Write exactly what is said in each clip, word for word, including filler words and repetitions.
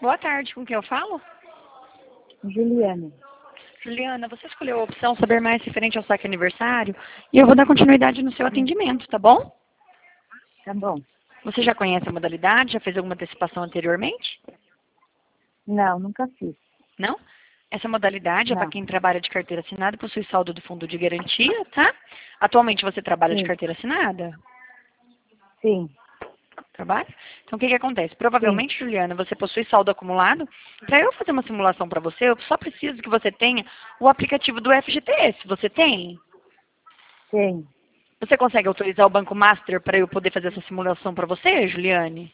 Boa tarde, com quem eu falo? Juliana. Juliana, você escolheu a opção saber mais referente ao saque aniversário e eu vou dar continuidade no seu atendimento, tá bom? Tá bom. Você já conhece a modalidade? Já fez alguma antecipação anteriormente? Não, nunca fiz. Não? Essa modalidade é para Não. quem trabalha de carteira assinada e possui saldo do fundo de garantia, tá? Atualmente você trabalha de Sim. carteira assinada? Sim. Trabalha? Então o que que acontece? Sim. Provavelmente, Juliana, você possui saldo acumulado. Para eu fazer uma simulação para você, eu só preciso que você tenha o aplicativo do F G T S. Você tem? Sim. Você consegue autorizar o Banco Master para eu poder fazer essa simulação para você, Juliane?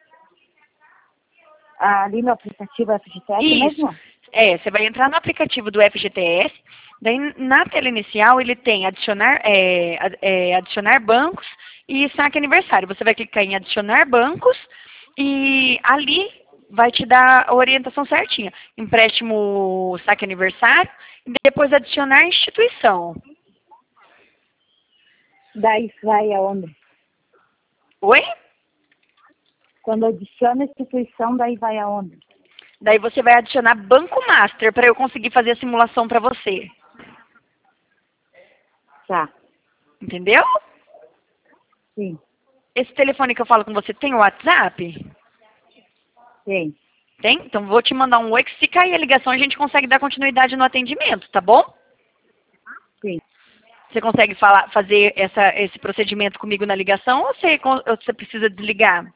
Ali no aplicativo F G T S Isso. mesmo? É, você vai entrar no aplicativo do F G T S, daí na tela inicial ele tem adicionar, é, ad- é, adicionar bancos e saque aniversário. Você vai clicar em adicionar bancos e ali vai te dar a orientação certinha. Empréstimo, saque aniversário e depois adicionar instituição. Daí vai aonde? Oi? Quando adiciona a instituição, daí vai aonde? Daí você vai adicionar Banco Master para eu conseguir fazer a simulação para você. Tá. Entendeu? Sim. Esse telefone que eu falo com você tem o WhatsApp? Sim. Tem? Então vou te mandar um oi, que se cair a ligação a gente consegue dar continuidade no atendimento, tá bom? Sim. Você consegue falar, fazer essa, esse procedimento comigo na ligação ou você, con- ou você precisa desligar?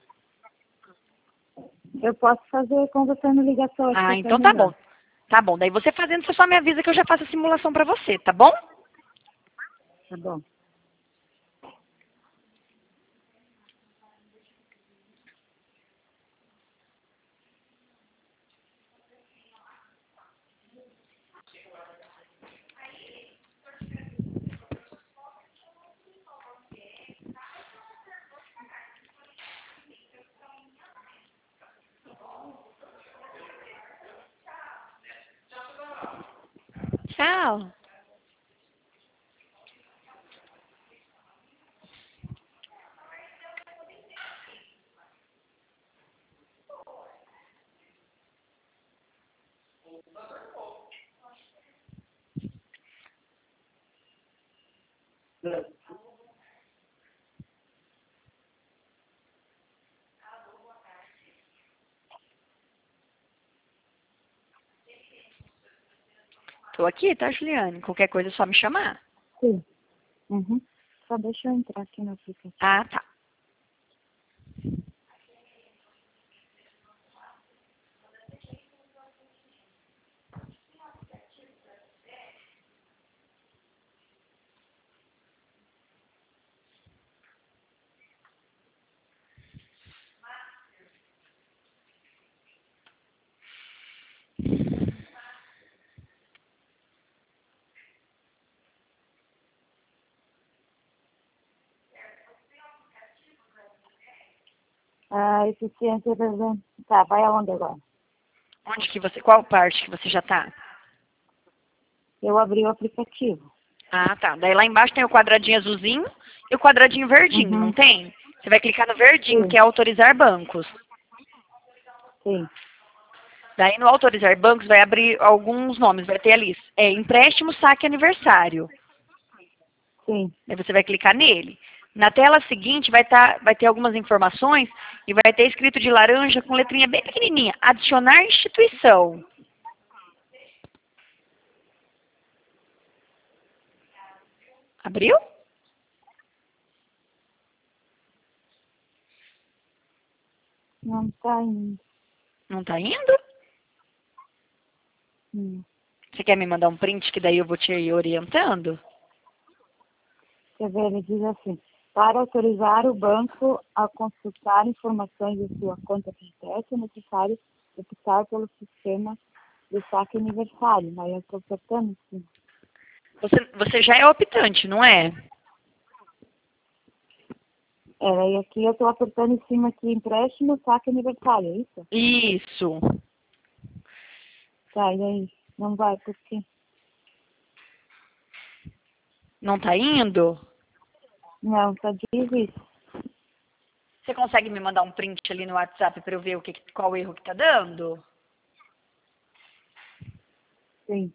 Eu posso fazer com você na ligação, acho que Ah, até então tá melhor. bom. Tá bom, daí você fazendo, você só me avisa que eu já faço a simulação pra você, tá bom? Tá bom. Tchau. Tô aqui, tá, Juliane? Qualquer coisa é só me chamar. Sim. Uhum. Só deixa eu entrar aqui no aplicativo. Ah, tá. Ah, eficiência das... Tá, vai aonde agora? Onde que você, qual parte que você já tá? Eu abri o aplicativo. Ah, tá. Daí lá embaixo tem o quadradinho azulzinho e o quadradinho verdinho, não Uhum. tem? Você vai clicar no verdinho, Sim. que é autorizar bancos. Sim. Daí no autorizar bancos vai abrir alguns nomes, vai ter ali, é empréstimo, saque aniversário. Sim. Daí você vai clicar nele. Na tela seguinte vai, tá, vai ter algumas informações e vai ter escrito de laranja com letrinha bem pequenininha, adicionar instituição. Abriu? Não tá indo. Não tá indo? Hum. Você quer me mandar um print que daí eu vou te ir orientando? Quer ver, ele diz assim, para autorizar o banco a consultar informações de sua conta F G T S, é necessário optar pelo sistema de saque aniversário. Aí eu estou apertando assim. Você, você já é optante, não é? É, e aqui eu estou apertando em cima aqui, empréstimo, saque aniversário, é isso? Isso. Tá, e aí? Não vai, por quê? Não tá indo? Não, só diz isso. Você consegue me mandar um print ali no WhatsApp para eu ver o que, qual erro que tá dando? Sim.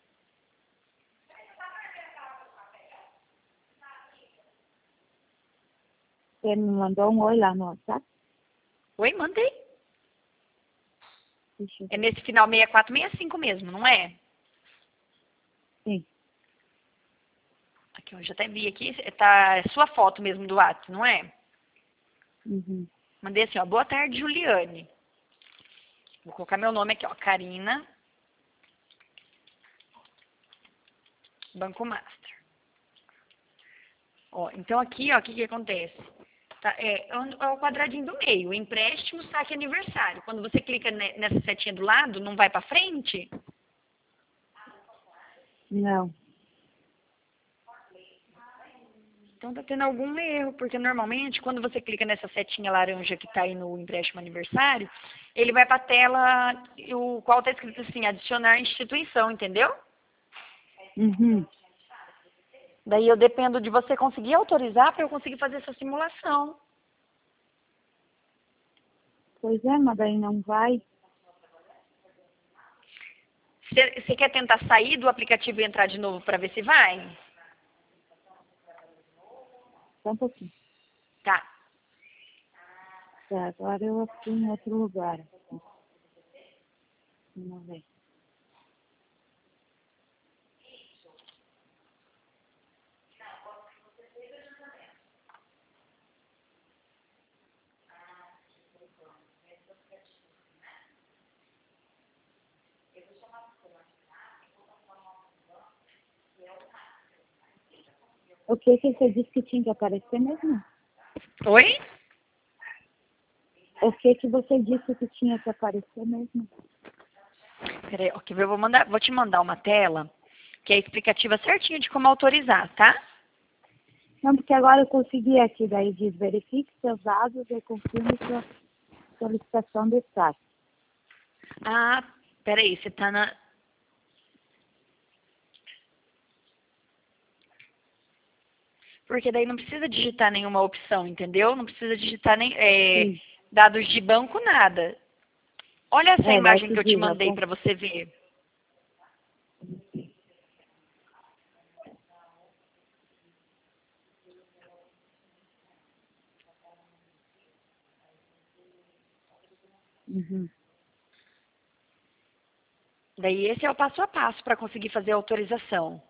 Você me mandou um oi lá no WhatsApp? Oi, mandei. Deixa eu É ver. nesse final seis quatro seis cinco mesmo, não é? Sim. Aqui, eu já até vi aqui. Tá é sua foto mesmo do WhatsApp, não é? Uhum. Mandei assim, ó. Boa tarde, Juliane. Vou colocar meu nome aqui, ó. Karina. Banco Master. Ó, então aqui, ó, o que que acontece? Tá, é, é o é o quadradinho do meio. Empréstimo, saque aniversário. Quando você clica ne- nessa setinha do lado, não vai pra frente? Não. Então tá tendo algum erro, porque normalmente quando você clica nessa setinha laranja que tá aí no empréstimo aniversário, ele vai pra tela, o qual tá escrito assim, adicionar instituição, entendeu? Uhum. Daí eu dependo de você conseguir autorizar para eu conseguir fazer essa simulação. Pois é, mas daí não vai. Você você quer tentar sair do aplicativo e entrar de novo para ver se vai? Só um pouquinho. Tá. Tá, agora eu fui em outro lugar. Vamos ver. O que que você disse que tinha que aparecer mesmo? Oi? O que que você disse que tinha que aparecer mesmo? Peraí, ó, quer ver? Eu vou, mandar, vou te mandar uma tela que é explicativa certinho de como autorizar, tá? Não, porque agora eu consegui aqui, daí diz verifique seus dados e confirme sua solicitação de saque. Ah, peraí, você tá na... Porque daí não precisa digitar nenhuma opção, entendeu? Não precisa digitar nem é, Sim. dados de banco, nada. Olha essa É, daí imagem que que eu te diz, ó, mandei com- para você ver. Uhum. Daí esse é o passo a passo para conseguir fazer a autorização.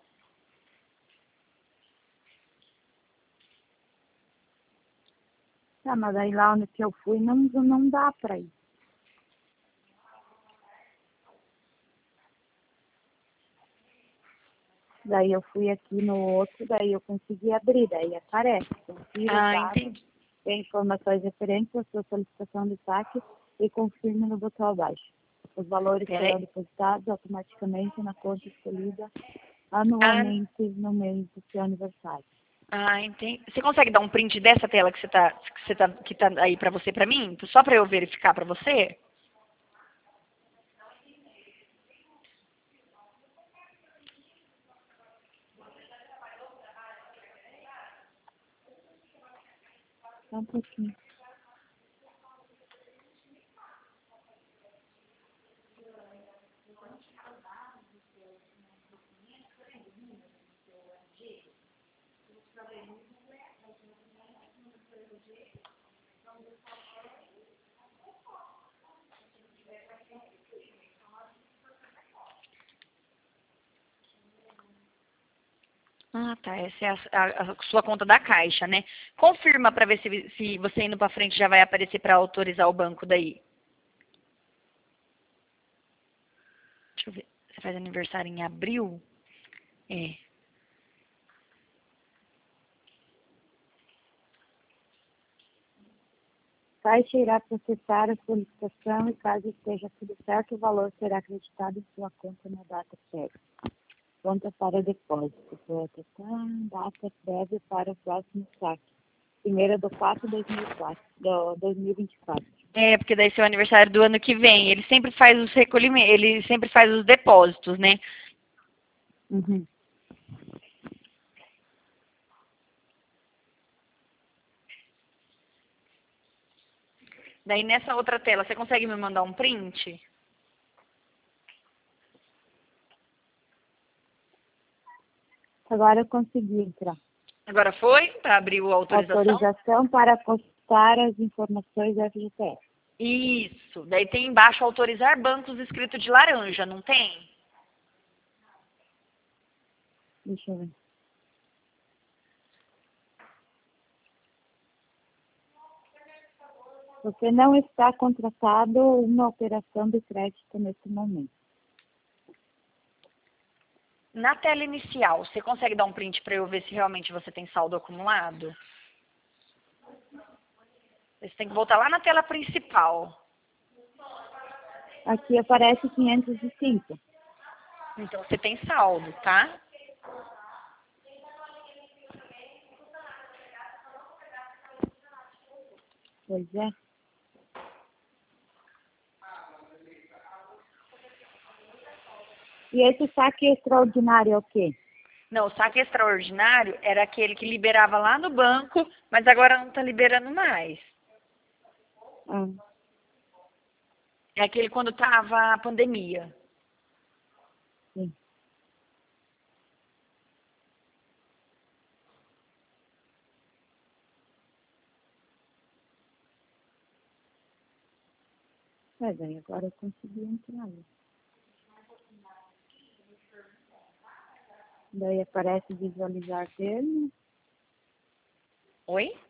Tá, mas daí lá onde que eu fui não, não dá pra ir. Daí eu fui aqui no outro, daí eu consegui abrir, daí aparece. Confira os Ah, dados, entendi. tem informações referentes à sua solicitação de saque e confirme no botão abaixo. Os valores Peraí. serão depositados automaticamente na conta escolhida Ah, anualmente no mês do seu aniversário. ah, entendi. Você consegue dar um print dessa tela que você tá, que você tá, que tá aí para você, para mim? Só para eu verificar para você? Só um pouquinho. Ah, tá. Essa é a, a- a sua conta da Caixa, né? Confirma para ver se, se você indo para frente já vai aparecer para autorizar o banco daí. Deixa eu ver. Você faz aniversário em abril? É. Caixa irá processar a solicitação e, caso esteja tudo certo, o valor será acreditado em sua conta na data prévia. Conta para depósito. Data prévia para o próximo saque. Primeira do quatro de dois mil e quatro, do dois mil e vinte e quatro. É, porque daí seu aniversário do ano que vem. Ele sempre faz os recolhimentos, ele sempre faz os depósitos, né? Uhum. Daí nessa outra tela, você consegue me mandar um print? Agora eu consegui entrar. Agora foi para abrir a autorização? Autorização para consultar as informações da F G T S. Isso. Daí tem embaixo autorizar bancos escrito de laranja, não tem? Deixa eu ver. Você não está contratado uma operação de crédito nesse momento. Na tela inicial, você consegue dar um print para eu ver se realmente você tem saldo acumulado? Você tem que voltar lá na tela principal. Aqui aparece quinhentos e cinco. Então você tem saldo, tá? Pois é. E esse saque extraordinário é o quê? Não, o saque extraordinário era aquele que liberava lá no banco, mas agora não está liberando mais. Ah, É aquele quando estava a pandemia. sim. Mas aí agora eu consegui entrar. Daí aparece visualizar termo. Oi?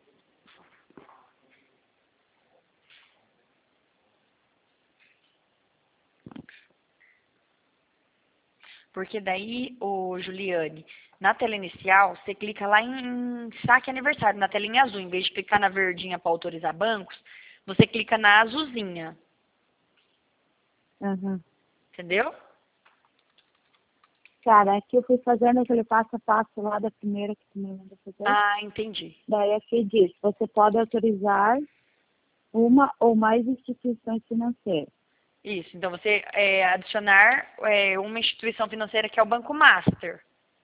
Porque daí, ô Juliane, na tela inicial, você clica lá em saque aniversário, na telinha azul. Em vez de clicar na verdinha para autorizar bancos, você clica na azulzinha. Uhum. Entendeu? Cara, aqui eu fui fazendo aquele passo a passo lá da primeira que tu me mandou fazer. Ah, entendi. Daí aqui diz, você pode autorizar uma ou mais instituições financeiras. Isso. Então, você é, adicionar é, uma instituição financeira que é o Banco Master.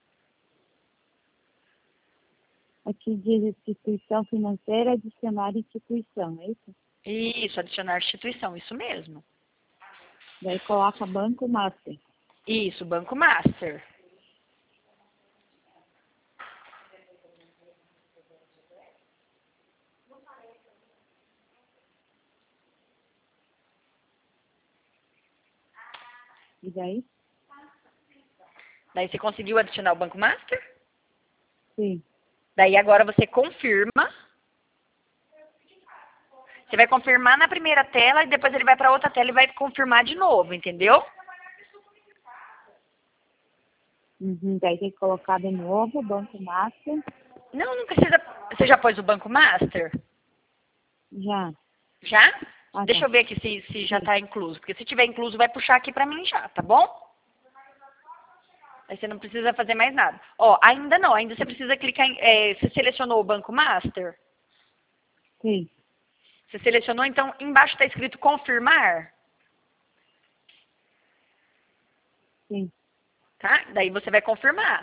Aqui diz instituição financeira, adicionar instituição, é isso? Isso, adicionar instituição, isso mesmo. Daí coloca Banco Master. Isso, Banco Master. E daí? Daí você conseguiu adicionar o Banco Master? Sim. Daí agora você confirma. Você vai confirmar na primeira tela e depois ele vai para outra tela e vai confirmar de novo, entendeu? Uhum. Daí tem que colocar de novo Banco Master. Não, não precisa. Você já pôs o Banco Master? Já. Já? Ah, Deixa tá. eu ver aqui se, se já está incluso. Porque se tiver incluso, vai puxar aqui para mim já, tá bom? Aí você não precisa fazer mais nada. Ó, ainda não, ainda você precisa clicar em. É, você selecionou o Banco Master? Sim. Você selecionou, então embaixo está escrito confirmar, Sim. tá? Daí você vai confirmar.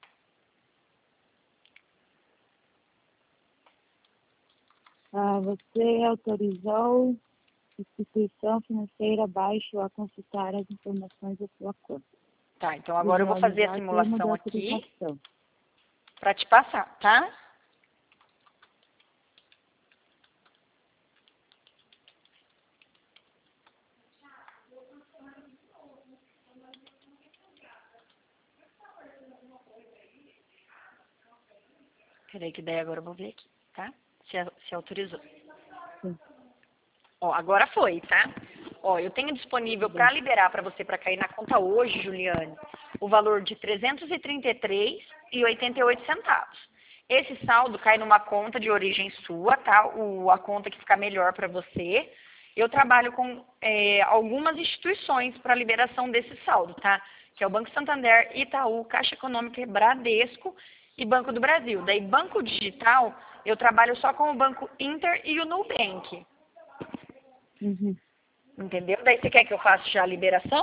Ah, você autorizou instituição financeira abaixo a consultar as informações da sua conta. Tá, então agora eu vou fazer a Visualizar termo de simulação aqui autorização. para te passar, tá? Peraí que daí agora eu vou ver aqui, tá? Se, se autorizou. Sim. Ó, agora foi, tá? Ó, eu tenho disponível para liberar para você para cair na conta hoje, Juliane, o valor de trezentos e trinta e três reais e oitenta e oito centavos. Esse saldo cai numa conta de origem sua, tá? O, a conta que ficar melhor para você. Eu trabalho com é, algumas instituições para liberação desse saldo, tá? Que é o Banco Santander, Itaú, Caixa Econômica, Bradesco e Banco do Brasil. Daí, Banco Digital, eu trabalho só com o Banco Inter e o Nubank. Uhum. Entendeu? Daí você quer que eu faça já a liberação?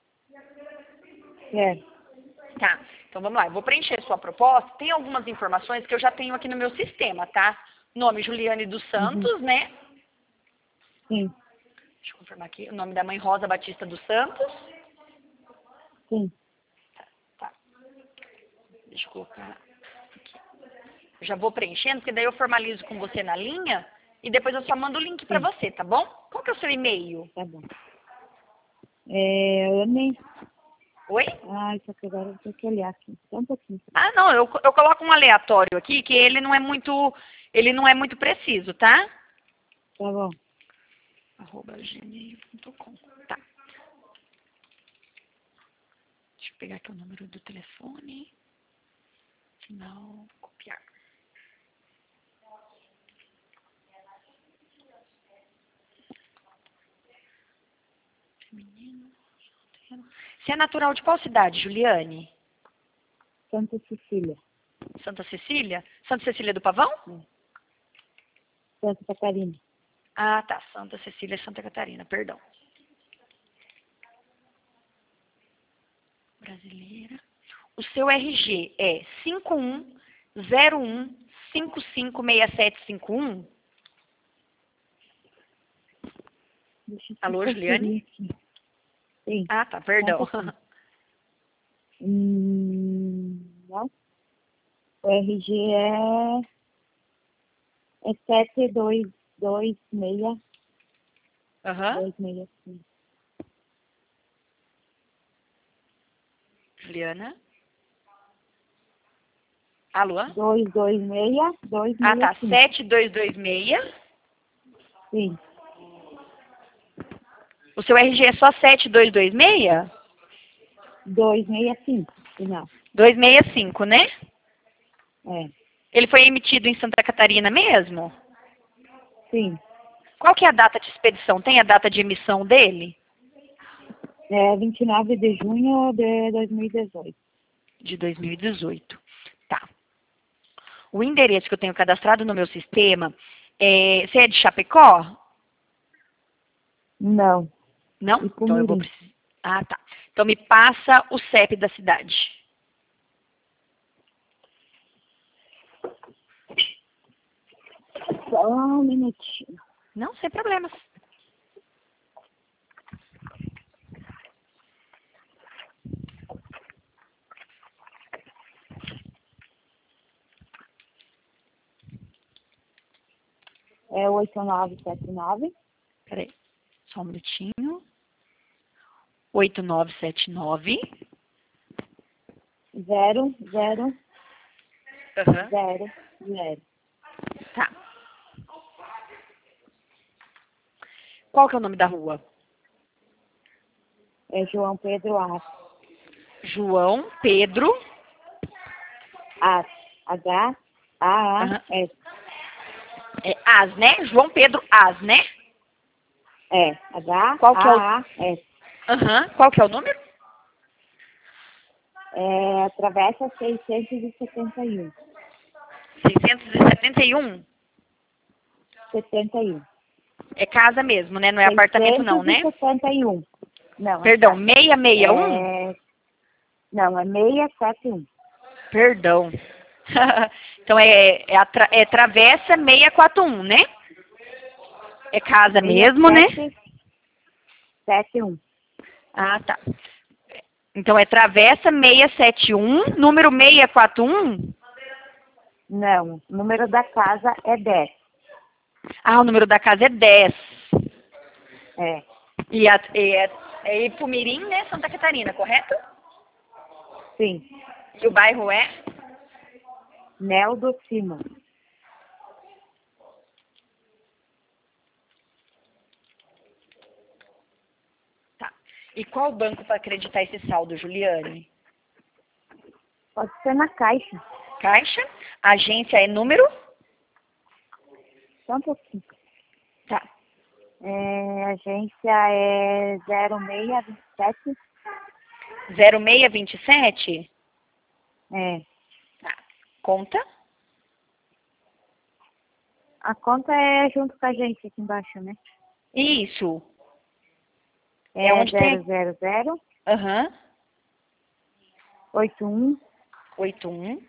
É. Tá. Então vamos lá. Eu vou preencher sua proposta. Tem algumas informações que eu já tenho aqui no meu sistema, tá? Nome Juliane dos Santos, Uhum. né? Sim, Deixa eu confirmar aqui. O nome da mãe, Rosa Batista dos Santos. sim, Tá. Deixa eu colocar aqui. Eu já vou preenchendo, porque daí eu formalizo com você na linha e depois eu só mando o link pra sim, você, tá bom? Qual que é o seu e-mail? tá bom. É, eu nem... Oi? Ai, só que agora eu tenho que olhar aqui. Só um pouquinho. Ah, não, eu, eu coloco um aleatório aqui, que ele não é muito, ele não é muito preciso, tá? Tá bom. arroba gmail ponto com. Tá. Deixa eu pegar aqui o número do telefone. Final, copiar. Feminino. Você é natural de qual cidade, Juliane? Santa Cecília. Santa Cecília? Santa Cecília do Pavão? É. Santa Catarina. Ah, tá. Santa Cecília, Santa Catarina, perdão. Brasileira. O seu R G é cinco um zero um cinco cinco seis sete cinco um? Deixa eu Alô, conferir Juliane? aqui. Sim. Ah, tá, perdão. Só um pouquinho. Hum, não. O R G é, é sete dois dois seis Aham. dois seis cinco. Juliana? Alô? dois dois seis dois Ah, tá. seis cinco. sete dois dois seis. Sim. O seu R G é só sete dois dois seis? dois seis cinco. Final. duzentos e sessenta e cinco, né? É. Ele foi emitido em Santa Catarina mesmo? Sim. Qual que é a data de expedição? Tem a data de emissão dele? É vinte e nove de junho de dois mil e dezoito. De dois mil e dezoito. Tá. O endereço que eu tenho cadastrado no meu sistema, é... você é de Chapecó? Não. Não? E Então eu vou Pumirim. precisar. Ah, tá. Então me passa o C E P da cidade. Só um minutinho. Não, sem problemas. É oito nove sete nove Peraí, só um minutinho. oito nove sete nove. zero zero Aham. zero zero. Tá. Qual que é o nome da rua? É João Pedro As. João Pedro. As. H A A Aham. S. É As, né? João Pedro As, né? É. H Qual que é o... A A S. Aham. Qual que é o número? É, Travessa seiscentos e setenta e um. seiscentos e setenta e um. setenta e um. É casa mesmo, né? Não é apartamento não, né? seiscentos e setenta e um. Não, é Perdão, casa. seiscentos e sessenta e um? É, não, é seiscentos e setenta e um. Perdão. Então é, é, a tra, é Travessa seiscentos e quarenta e um, né? É casa mesmo, né? seiscentos e setenta e um. Ah, tá. Então é Travessa seiscentos e setenta e um, número seiscentos e quarenta e um? Não, o número da casa é dez. Ah, o número da casa é dez. É, E a, é, é Ipumirim, né? Santa Catarina, correto? sim. E o bairro é? Nel do Cimo. Tá. E qual banco para acreditar esse saldo, Juliane? Pode ser na caixa. Caixa. A agência é número? Só um pouquinho. Tá. É, a agência é zero seis dois sete. zero seis vinte e sete? É. Tá. Conta? A conta é junto com a agência aqui embaixo, né? Isso. É, É onde zero tem? zero zero Aham. oito um oito um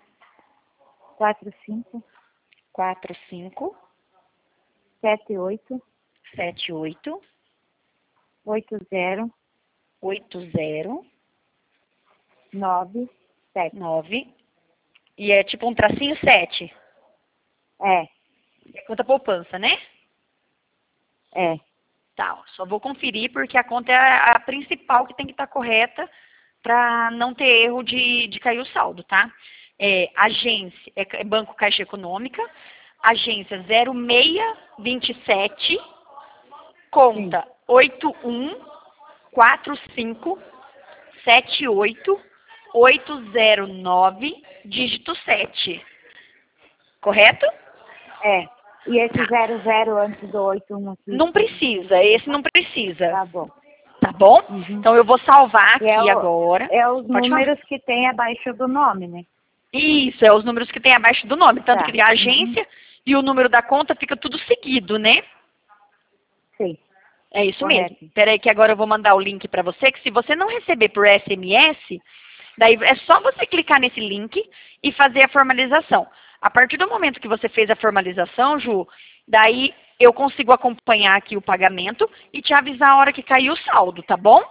quatro cinco quatro cinco sete oito sete oito oito zero oito zero nove sete. nove. E é tipo um tracinho sete. É, É conta poupança, né? é. Tá, ó, só vou conferir porque a conta é a, a principal que tem que estar correta para não ter erro de, de cair o saldo, tá? É, agência, é, é Banco Caixa Econômica, agência zero seis dois sete, conta oito um quatro cinco sete oito oito zero nove, dígito sete. Correto? É. E esse Tá. zero zero antes do oito um aqui? Não precisa, esse não precisa. Tá bom. Tá bom? Uhum. Então eu vou salvar E é, aqui o, agora. é os Pode falar. números que tem abaixo do nome, né? Isso, é os números que tem abaixo do nome. Tanto Tá. que tem a agência e o número da conta fica tudo seguido, né? Sim. É isso Correto. mesmo. Espera aí que agora eu vou mandar o link para você, que se você não receber por S M S, daí é só você clicar nesse link e fazer a formalização. A partir do momento que você fez a formalização, Ju, daí eu consigo acompanhar aqui o pagamento e te avisar a hora que cair o saldo, tá bom?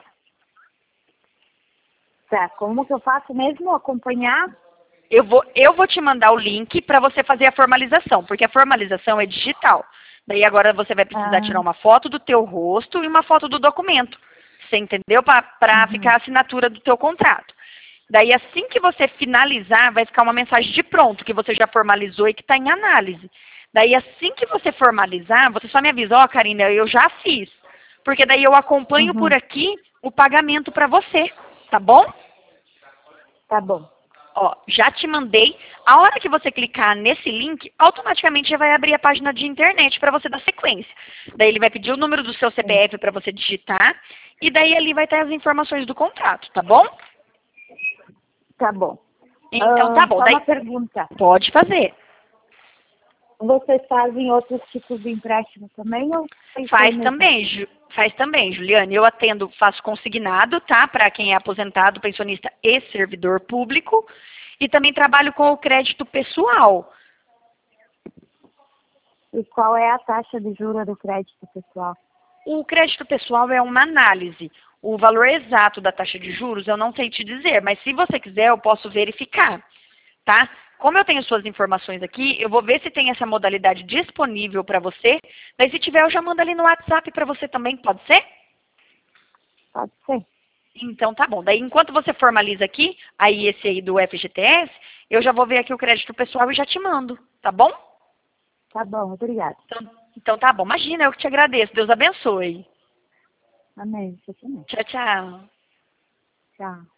Tá. Como que eu faço mesmo? Acompanhar? Eu vou, eu vou te mandar o link para você fazer a formalização, porque a formalização é digital. Daí agora você vai precisar Ah, tirar uma foto do teu rosto e uma foto do documento. Você entendeu? Para uhum. ficar a assinatura do teu contrato. Daí assim que você finalizar, vai ficar uma mensagem de pronto, que você já formalizou e que está em análise. Daí assim que você formalizar, você só me avisa, ó, oh, Karina, eu já fiz. Porque daí eu acompanho Uhum. por aqui o pagamento para você, tá bom? Tá bom. Ó, já te mandei. A hora que você clicar nesse link, automaticamente já vai abrir a página de internet para você dar sequência. Daí ele vai pedir o número do seu C P F para você digitar. E daí ali vai ter as informações do contrato, tá bom? Tá bom. Então Ah, tá bom. só Daí uma pergunta. pode fazer. Vocês fazem outros tipos de empréstimo também? Ou vocês têm Faz mesmo? também, Ju- faz também, Juliane. Eu atendo, faço consignado, tá? Para quem é aposentado, pensionista e servidor público. E também trabalho com o crédito pessoal. E qual é a taxa de juros do crédito pessoal? O crédito pessoal é uma análise. O valor exato da taxa de juros eu não sei te dizer, mas se você quiser eu posso verificar, tá? Como eu tenho suas informações aqui, eu vou ver se tem essa modalidade disponível para você. Daí se tiver eu já mando ali no WhatsApp para você também, pode ser? Pode ser. Então tá bom. Daí enquanto você formaliza aqui, aí esse aí do F G T S, eu já vou ver aqui o crédito pessoal e já te mando, tá bom? Tá bom, obrigada. Então, então tá bom. Imagina, eu que te agradeço. Deus abençoe. Amém. Você também. Tchau, tchau. Tchau.